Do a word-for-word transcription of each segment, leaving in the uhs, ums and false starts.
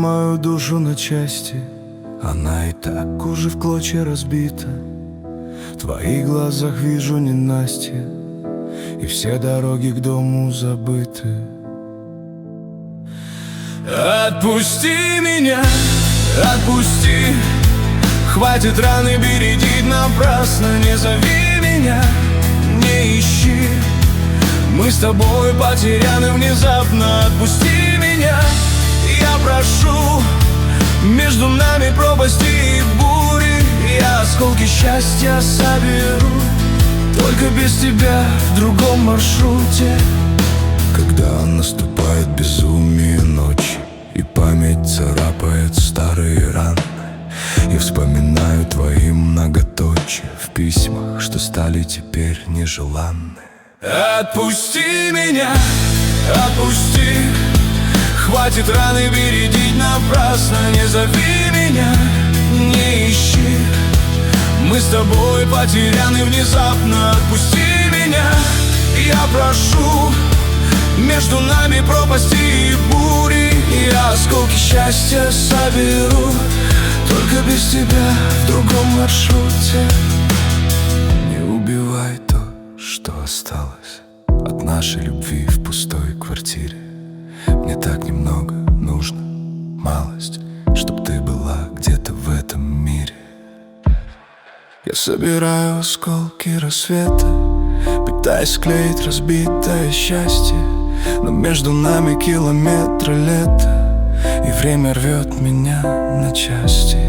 мою душу на части. Она и так уже в клочья разбита. В твоих глазах вижу ненастье, и все дороги к дому забыты. Отпусти меня, отпусти. Хватит раны бередить напрасно. Не зови меня, не ищи. Мы с тобой потеряны внезапно. Отпусти меня, я прошу. Между нами пропасти и бури. Я осколки счастья соберу, только без тебя в другом маршруте. Когда наступает безумие ночи, и память царапает старые раны, я вспоминаю твои многоточия в письмах, что стали теперь нежеланны. Отпусти меня, отпусти. Хватит раны бередить напрасно. Не зови меня, не ищи. Мы с тобой потеряны внезапно. Отпусти меня, я прошу. Между нами пропасти и бури. Я осколки счастья соберу, только без тебя в другом маршруте. Не убивай то, что осталось от нашей любви в пустой квартире. Мне так немного нужно, малость, чтоб ты была где-то в этом мире. Я собираю осколки рассвета, пытаясь склеить разбитое счастье. Но между нами километры лета, и время рвет меня на части.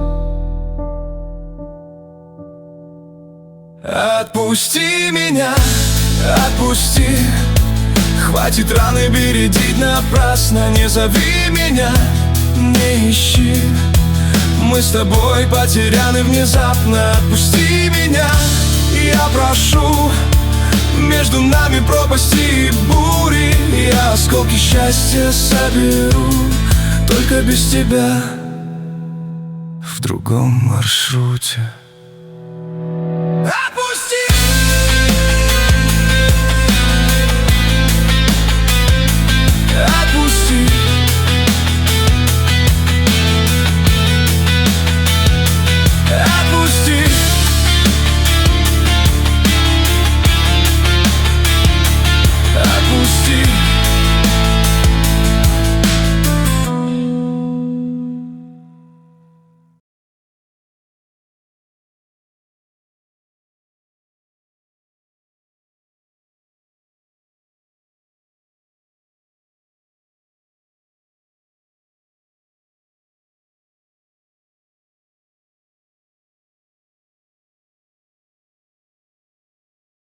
Отпусти меня, отпусти. Хватит раны бередить напрасно. Не зови меня, не ищи. Мы с тобой потеряны внезапно. Отпусти меня, я прошу. Между нами пропасти и бури. Я осколки счастья соберу, только без тебя в другом маршруте.